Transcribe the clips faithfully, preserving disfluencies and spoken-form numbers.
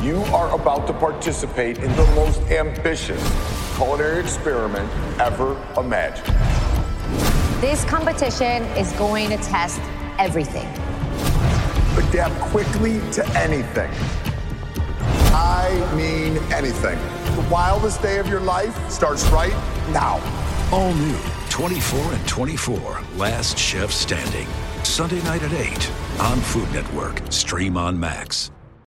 You are about to participate in the most ambitious culinary experiment ever imagined. This competition is going to test everything. Adapt quickly to anything. I mean anything. The wildest day of your life starts right now. All new twenty-four and twenty-four, Last Chef Standing. Sunday night at eight on Food Network. Stream on Max.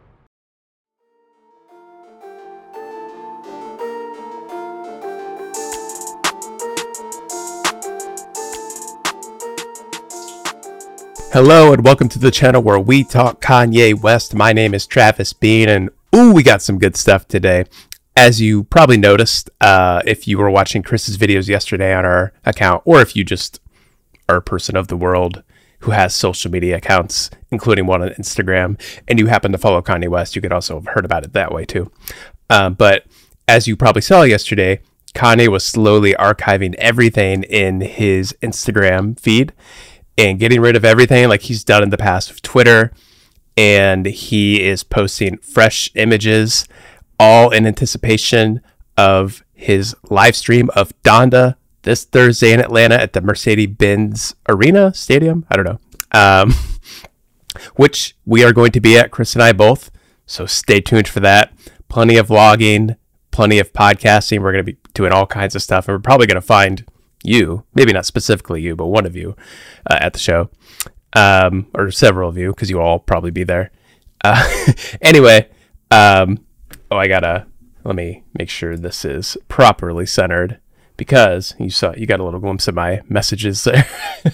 Hello and welcome to the channel where we talk Kanye West. My name is Travis Bean, and ooh, we got some good stuff today. As you probably noticed, uh, if you were watching Chris's videos yesterday on our account, or if you just are a person of the world who has social media accounts, including one on Instagram, and you happen to follow Kanye West, you could also have heard about it that way too. Um, but as you probably saw yesterday, Kanye was slowly archiving everything in his Instagram feed and getting rid of everything like he's done in the past with Twitter. And he is posting fresh images, all in anticipation of his live stream of Donda this Thursday in Atlanta at the Mercedes-Benz Arena Stadium. I don't know. Um, which we are going to be at, Chris and I both. So stay tuned for that. Plenty of vlogging, plenty of podcasting. We're going to be doing all kinds of stuff. And we're probably going to find you, maybe not specifically you, but one of you uh, at the show, um, or several of you, because you will all probably be there. Uh, anyway, um, oh, I gotta, let me make sure this is properly centered, because you saw, you got a little glimpse of my messages there.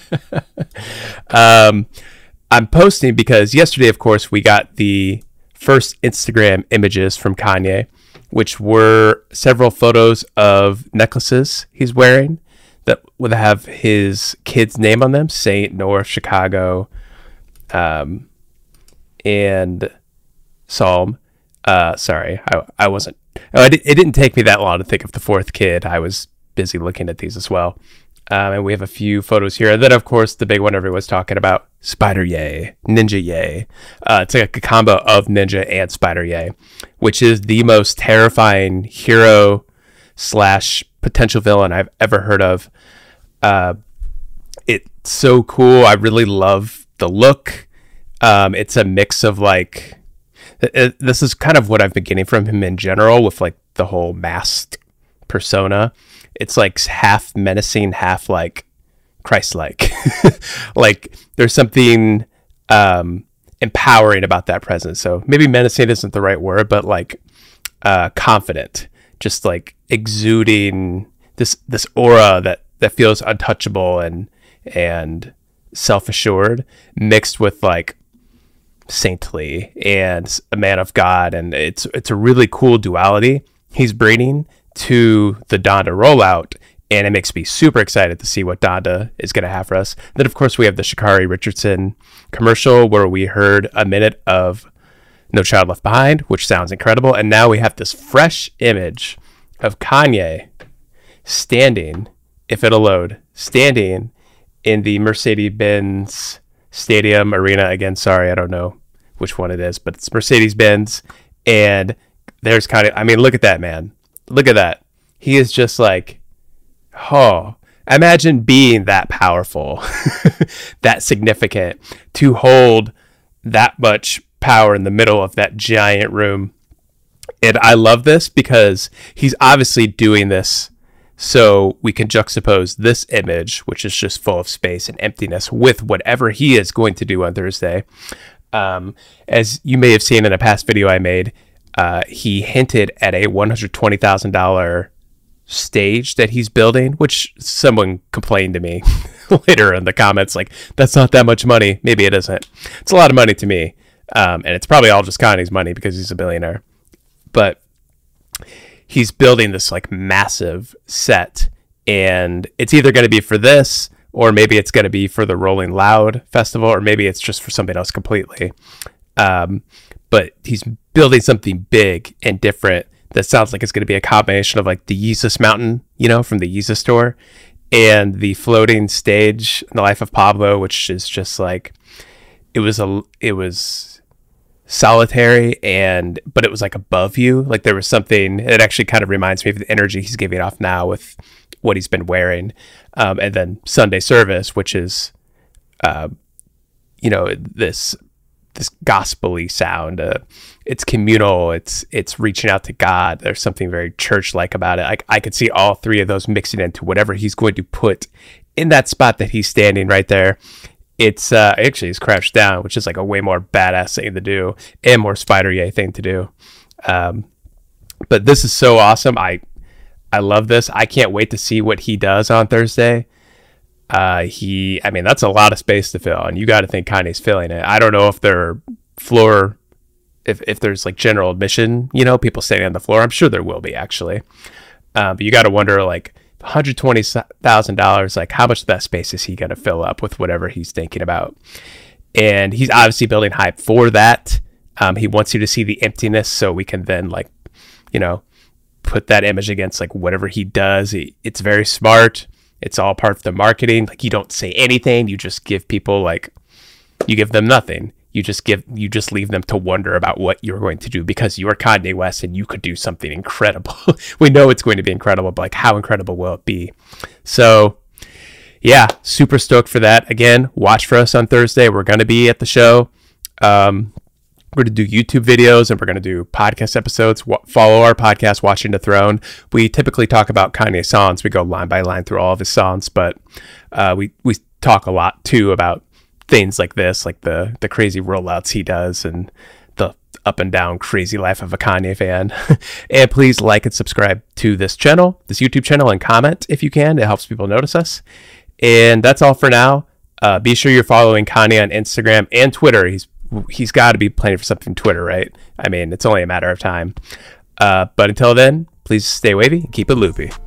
um, I'm posting because yesterday, of course, we got the first Instagram images from Kanye, which were several photos of necklaces he's wearing that would have his kid's name on them, Saint, North, Chicago, um, and Psalm. Uh, sorry, I, I wasn't, oh, I di- it didn't take me that long to think of the fourth kid. I was busy looking at these as well. Um, and we have a few photos here. And then, of course, the big one everyone's talking about, Spider Ye, Ninja Ye. Uh, it's like a combo of Ninja and Spider Ye, which is the most terrifying hero slash potential villain I've ever heard of. Uh, it's so cool. I really love the look. Um, it's a mix of like, it, this is kind of what I've been getting from him in general with like the whole masked persona. It's like half menacing, half like Christ-like. Like there's something um, empowering about that presence. So maybe menacing isn't the right word, but like uh, confident, just like exuding this this aura that that feels untouchable and and self-assured, mixed with like saintly and a man of God. And it's it's a really cool duality he's bringing to the Donda rollout, and it makes me super excited to see what Donda is going to have for us. Then of course we have the Sha'Carri Richardson commercial where we heard a minute of No Child Left Behind, which sounds incredible. And now we have this fresh image of Kanye standing, if it'll load, standing in the Mercedes-Benz Stadium Arena. Again, sorry, I don't know which one it is, but it's Mercedes-Benz. And there's Kanye. I mean, look at that, man. Look at that. He is just like, oh, imagine being that powerful, that significant, to hold that much power in the middle of that giant room. And I love this because he's obviously doing this so we can juxtapose this image, which is just full of space and emptiness, with whatever he is going to do on Thursday. Um, as you may have seen in a past video I made, uh, he hinted at a one hundred twenty thousand dollars stage that he's building, which someone complained to me later in the comments, like, that's not that much money. Maybe it isn't. It's a lot of money to me. Um, and it's probably all just Kanye's money because he's a billionaire. But he's building this like massive set, and it's either going to be for this, or maybe it's going to be for the Rolling Loud Festival, or maybe it's just for something else completely. Um, but he's building something big and different that sounds like it's going to be a combination of like the Yeezus Mountain, you know, from the Yeezus store, and the floating stage in the life of Pablo, which is just like, it was a, it was solitary, and but it was like above you. Like there was something. It actually kind of reminds me of the energy he's giving off now with what he's been wearing. Um, and then Sunday service, which is, uh, you know, this this gospel-y sound. Uh, it's communal. It's it's reaching out to God. There's something very church-like about it. I, I could see all three of those mixing into whatever he's going to put in that spot that he's standing right there. It's uh, actually he's crouched down, which is like a way more badass thing to do and more Spider-Yay thing to do. Um, but this is so awesome. I I love this. I can't wait to see what he does on Thursday. Uh, he, I mean, that's a lot of space to fill, and you got to think Kanye's filling it. I don't know if there floor, if if there's like general admission, you know, people standing on the floor. I'm sure there will be actually, uh, but you got to wonder like one hundred twenty thousand dollars, like how much of that space is he going to fill up with whatever he's thinking about? And he's obviously building hype for that. Um, he wants you to see the emptiness, so we can then like, you know, put that image against like whatever he does. He, it's very smart. It's all part of the marketing. Like you don't say anything. You just give people like, you give them nothing. You just give, you just leave them to wonder about what you're going to do because you're Kanye West and you could do something incredible. We know it's going to be incredible, but like how incredible will it be? So yeah, super stoked for that. Again, watch for us on Thursday. We're going to be at the show. Um, We're going to do YouTube videos and we're going to do podcast episodes. W- follow our podcast, Watching the Throne. We typically talk about Kanye songs. We go line by line through all of his songs, but uh, we, we talk a lot too about things like this, like the, the crazy rollouts he does and the up and down crazy life of a Kanye fan. And please like and subscribe to this channel, this YouTube channel, and comment if you can. It helps people notice us. And that's all for now. Uh, be sure you're following Kanye on Instagram and Twitter. He's He's got to be playing for something Twitter, right? I mean, it's only a matter of time. Uh, but until then, please stay wavy and keep it loopy.